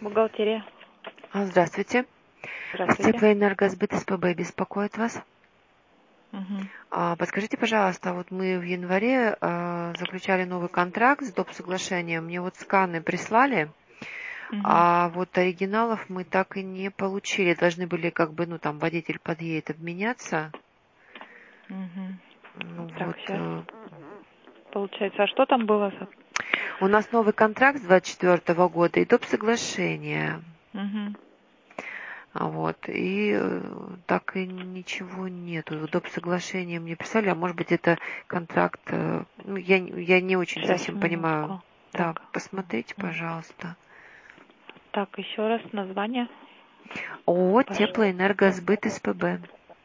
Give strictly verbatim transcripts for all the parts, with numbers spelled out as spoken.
Бухгалтерия. А, Здравствуйте. Здравствуйте. Теплоэнергосбыт СПБ беспокоит вас. Мгм. А, Подскажите, пожалуйста, вот мы в январе а, заключали новый контракт с доп. Соглашением. Мне вот сканы прислали, Мгм. а вот оригиналов мы так и не получили. Должны были как бы, ну там водитель подъедет обменяться. Мгм. Ну Так, вот. сейчас. э, Получается, а что там было? за- У нас новый контракт с двадцать четвёртого года и доп. Соглашение. Мгм. А Вот, и э, так и ничего нету. Доп. Соглашение мне прислали, а может быть это контракт, э, ну, я, не- я не очень Сейчас, совсем понимаю. минутку. Да, Так. посмотрите, М. пожалуйста. Так, еще раз название. ООО Паш- «Теплоэнергосбыт СПБ».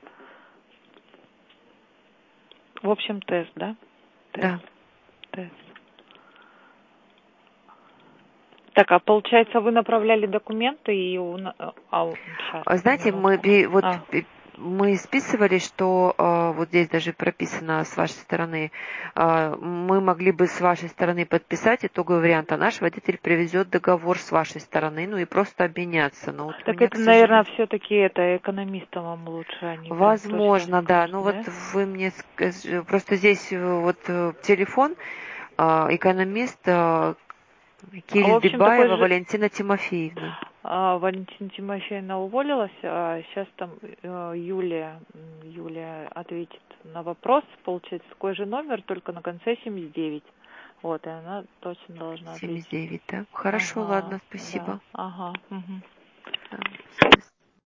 В общем, тест, да? Тест. Да. Тест. Так, а получается, вы направляли документы и... у на- А, сейчас, А Знаете, мы минутку. пе- вот А, пе- мы списывали, что а, вот здесь даже прописано с вашей стороны, а, мы могли бы с вашей стороны подписать итоговый вариант, а наш водитель привезет договор с вашей стороны, ну и просто обменяться. Но вот у так меня, к это, наверное, сожалению, все-таки это экономистам вам лучше, они прям точно возможно, да. скажут, Ну вот да? вы мне ск- просто здесь э, вот э, телефон а, экономист а, А, в общем, такой Кильдыбаева же... Валентина Тимофеевна. А, Валентина Тимофеевна уволилась, а сейчас там э, Юлия, м, Юлия ответит на вопрос, получается, такой же номер, только на конце семьдесят девять. Вот, и она точно должна семьдесят ответить. девять, да? Хорошо, Ага, ладно, да, спасибо. ага. Мгм. Да,